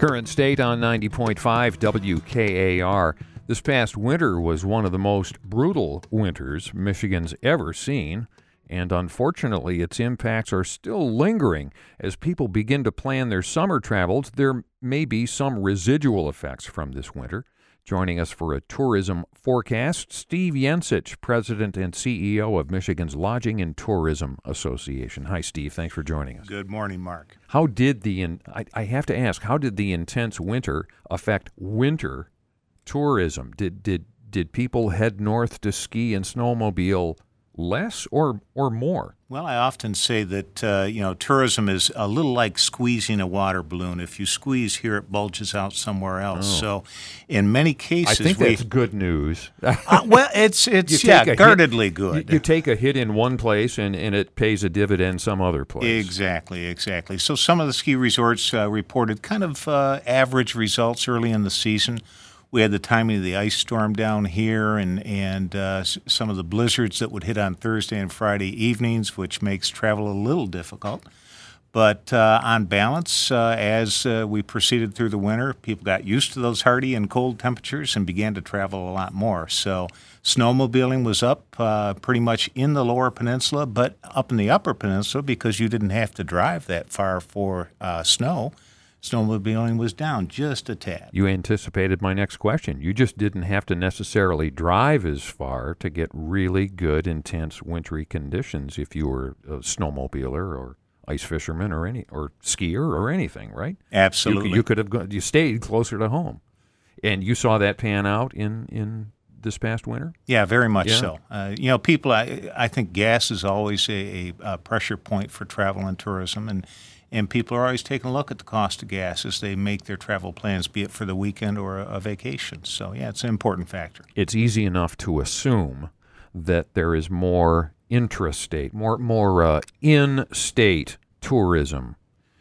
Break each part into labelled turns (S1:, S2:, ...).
S1: Current state on 90.5 WKAR. This past winter was one of the most brutal winters Michigan's ever seen, and unfortunately its impacts are still lingering. As people begin to plan their summer travels, there may be some residual effects from this winter. Joining us for a tourism forecast, Steve Yensich, President and CEO of Michigan's Lodging and Tourism Association. Hi, Steve. Thanks for joining us.
S2: Good morning, Mark.
S1: How did I have to ask, how did the intense winter affect winter tourism? Did people head north to ski and snowmobile less or more?
S2: Well, I often say that, tourism is a little like squeezing a water balloon. If you squeeze here, it bulges out somewhere else. So in many cases...
S1: I think that's good news.
S2: Well, it's guardedly good.
S1: You take a hit in one place, and it pays a dividend some other place.
S2: Exactly. So some of the ski resorts reported kind of average results early in the season. We had the timing of the ice storm down here and some of the blizzards that would hit on Thursday and Friday evenings, which makes travel a little difficult. But on balance, as we proceeded through the winter, people got used to those hardy and cold temperatures and began to travel a lot more. So snowmobiling was up pretty much in the lower peninsula, but up in the upper peninsula, because you didn't have to drive that far for snow, snowmobiling was down just a tad.
S1: You anticipated my next question. You just didn't have to necessarily drive as far to get really good, intense wintry conditions if you were a snowmobiler or ice fisherman or skier or anything, right?
S2: Absolutely.
S1: You could have you stayed closer to home, and you saw that pan out in this past winter.
S2: Yeah, very much so. People. I think gas is always a pressure point for travel and tourism, and people are always taking a look at the cost of gas as they make their travel plans, be it for the weekend or a vacation. So, yeah, it's an important factor.
S1: It's easy enough to assume that there is more intrastate, more in-state tourism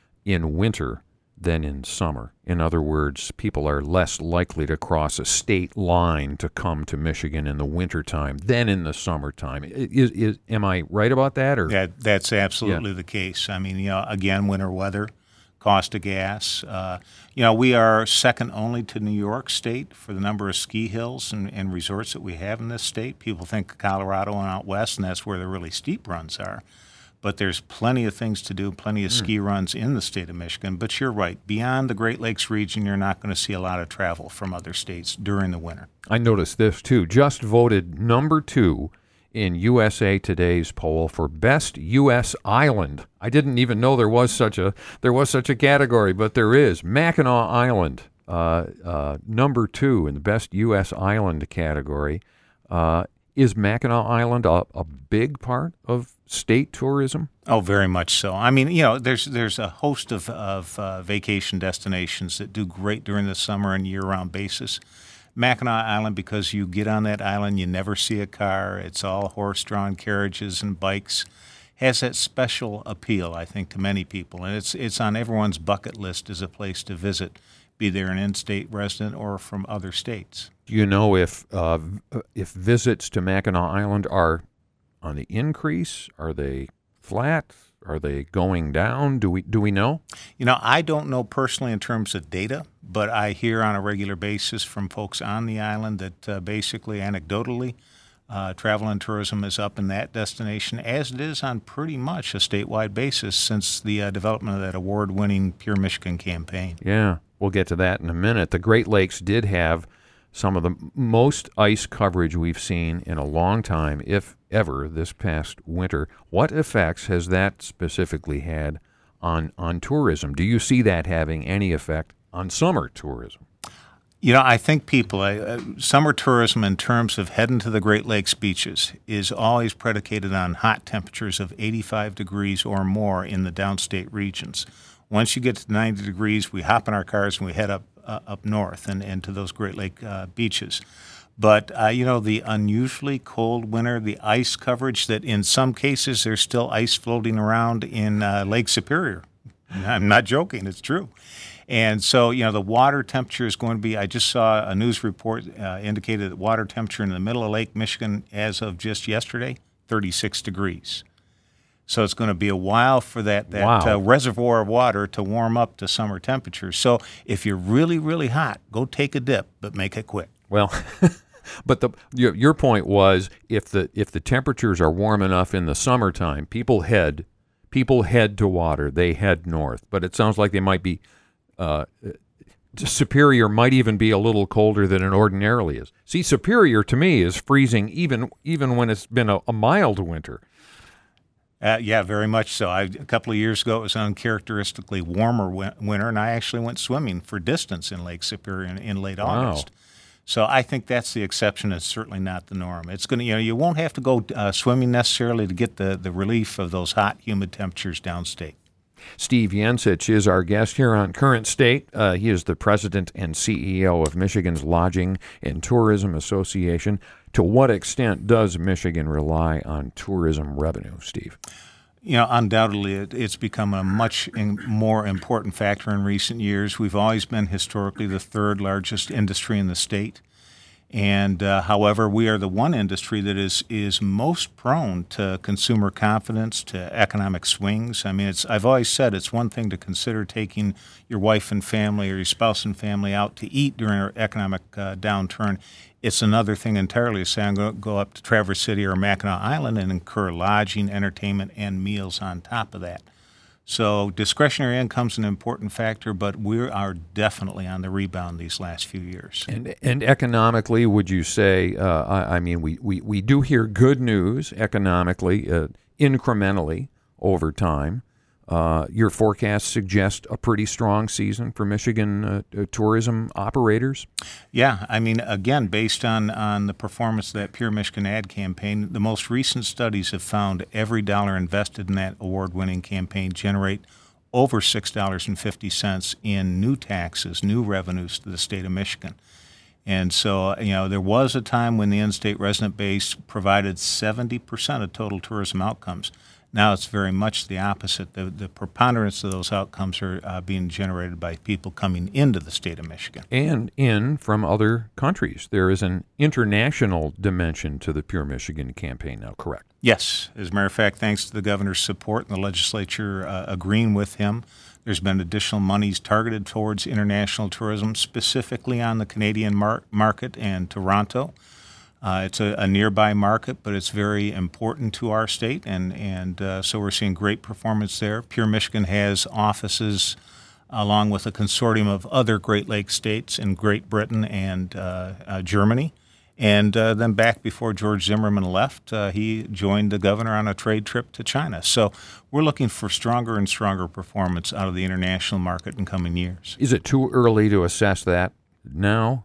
S1: in winter than in summer. In other words, people are less likely to cross a state line to come to Michigan in the wintertime than in the summertime. Am I right about that? Or
S2: that's absolutely the case. I mean, again, winter weather, cost of gas. We are second only to New York State for the number of ski hills and resorts that we have in this state. People think Colorado and out west, and that's where the really steep runs are. But there's plenty of things to do, plenty of ski runs in the state of Michigan. But you're right. Beyond the Great Lakes region, you're not going to see a lot of travel from other states during the winter.
S1: I noticed this, too. Just voted number 2 in USA Today's poll for Best U.S. Island. I didn't even know there was such a category, but there is. Mackinac Island, number 2 in the Best U.S. Island category. Is Mackinac Island a big part of state tourism?
S2: Oh, very much so. I mean, there's a host of vacation destinations that do great during the summer and year-round basis. Mackinac Island, because you get on that island, you never see a car. It's all horse-drawn carriages and bikes. Has that special appeal, I think, to many people, and it's on everyone's bucket list as a place to visit, be there an in-state resident or from other states.
S1: Do you know if visits to Mackinac Island are on the increase? Are they flat? Are they going down? Do we know?
S2: I don't know personally in terms of data, but I hear on a regular basis from folks on the island that basically anecdotally, travel and tourism is up in that destination, as it is on pretty much a statewide basis since the development of that award-winning Pure Michigan campaign.
S1: Yeah, we'll get to that in a minute. The Great Lakes did have some of the most ice coverage we've seen in a long time, if ever, this past winter. What effects has that specifically had on tourism? Do you see that having any effect on summer tourism?
S2: I think summer tourism in terms of heading to the Great Lakes beaches is always predicated on hot temperatures of 85 degrees or more in the downstate regions. Once you get to 90 degrees, we hop in our cars and we head up north and to those Great Lake beaches. But, the unusually cold winter, the ice coverage that in some cases there's still ice floating around in Lake Superior. I'm not joking, it's true. And so, the water temperature is going to be, I just saw a news report indicated that water temperature in the middle of Lake Michigan as of just yesterday, 36 degrees. So it's going to be a while for that
S1: Wow.
S2: reservoir of water to warm up to summer temperatures. So if you're really, really hot, go take a dip, but make it quick.
S1: Well, but your point was if the temperatures are warm enough in the summertime, people head to water. They head north. But it sounds like they might be Superior might even be a little colder than it ordinarily is. See, Superior to me is freezing even when it's been a mild winter.
S2: Yeah, very much so. A couple of years ago, it was an uncharacteristically warmer winter, and I actually went swimming for distance in Lake Superior in late August. So I think that's the exception. It's certainly not the norm. It's going to, you won't have to go swimming necessarily to get the relief of those hot, humid temperatures downstate.
S1: Steve Yancich is our guest here on Current State. He is the president and CEO of Michigan's Lodging and Tourism Association. To what extent does Michigan rely on tourism revenue, Steve?
S2: Undoubtedly, it's become a much more important factor in recent years. We've always been historically the third largest industry in the state. And however, we are the one industry that is most prone to consumer confidence, to economic swings. I mean, I've always said it's one thing to consider taking your wife and family or your spouse and family out to eat during an economic downturn. It's another thing entirely to say I'm going to go up to Traverse City or Mackinac Island and incur lodging, entertainment, and meals on top of that. So discretionary income is an important factor, but we are definitely on the rebound these last few years.
S1: And economically, would you say, we do hear good news economically, incrementally over time. Your forecasts suggest a pretty strong season for Michigan tourism operators?
S2: Yeah, I mean, again, based on the performance of that Pure Michigan ad campaign, the most recent studies have found every dollar invested in that award-winning campaign generate over $6.50 in new taxes, new revenues to the state of Michigan. And so, there was a time when the in-state resident base provided 70% of total tourism outcomes. Now it's very much the opposite. The preponderance of those outcomes are being generated by people coming into the state of Michigan.
S1: And in from other countries. There is an international dimension to the Pure Michigan campaign now, correct?
S2: Yes. As a matter of fact, thanks to the governor's support and the legislature agreeing with him, there's been additional monies targeted towards international tourism, specifically on the Canadian market and Toronto. It's a nearby market, but it's very important to our state, and so we're seeing great performance there. Pure Michigan has offices along with a consortium of other Great Lakes states in Great Britain and Germany. And then back before George Zimmerman left, he joined the governor on a trade trip to China. So we're looking for stronger and stronger performance out of the international market in coming years.
S1: Is it too early to assess that now?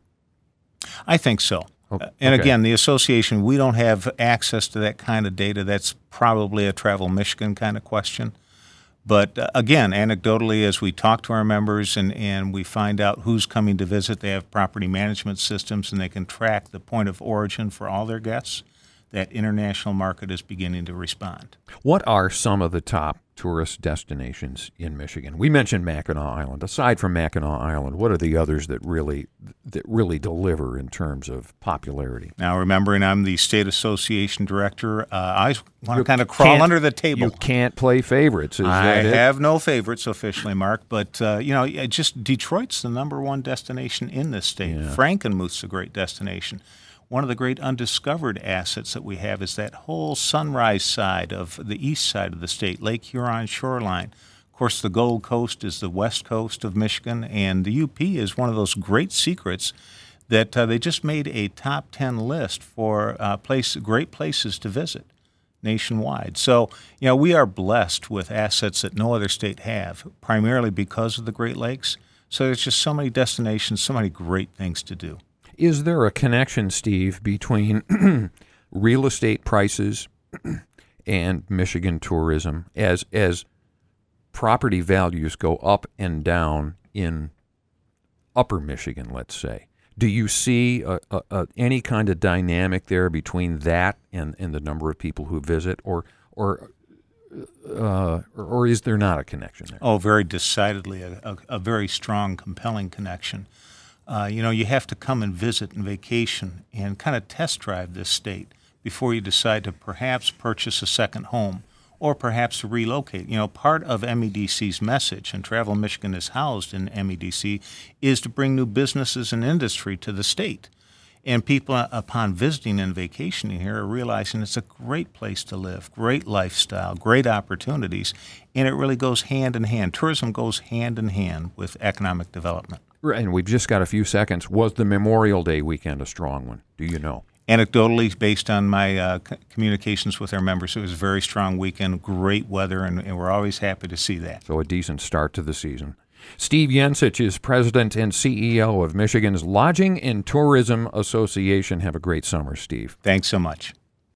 S2: I think so. And again, the association, we don't have access to that kind of data. That's probably a Travel Michigan kind of question. But again, anecdotally, as we talk to our members and we find out who's coming to visit, they have property management systems and they can track the point of origin for all their guests. That international market is beginning to respond.
S1: What are some of the top tourist destinations in Michigan? We mentioned Mackinac Island. Aside from Mackinac Island, what are the others that really deliver in terms of popularity?
S2: Now, remembering I'm the state association director, I want to kind of crawl under the table.
S1: You can't play favorites.
S2: I have no favorites officially, Mark, but just Detroit's the number one destination in this state. Yeah. Frankenmuth's a great destination. One of the great undiscovered assets that we have is that whole sunrise side of the east side of the state, Lake Huron shoreline. Of course, the Gold Coast is the west coast of Michigan, and the UP is one of those great secrets that they just made a top 10 list for great places to visit nationwide. So, we are blessed with assets that no other state have, primarily because of the Great Lakes. So there's just so many destinations, so many great things to do.
S1: Is there a connection, Steve, between real estate prices and Michigan tourism as property values go up and down in upper Michigan, let's say? Do you see any kind of dynamic there between that and the number of people who visit, or is there not a connection there?
S2: Oh, very decidedly a very strong, compelling connection. You have to come and visit and vacation and kind of test drive this state before you decide to perhaps purchase a second home or perhaps to relocate. Part of MEDC's message, and Travel Michigan is housed in MEDC, is to bring new businesses and industry to the state. And people, upon visiting and vacationing here, are realizing it's a great place to live, great lifestyle, great opportunities, and it really goes hand in hand. Tourism goes hand in hand with economic development.
S1: And we've just got a few seconds. Was the Memorial Day weekend a strong one? Do you know?
S2: Anecdotally, based on my communications with our members, it was a very strong weekend, great weather, and we're always happy to see that.
S1: So a decent start to the season. Steve Yensich is president and CEO of Michigan's Lodging and Tourism Association. Have a great summer, Steve.
S2: Thanks so much.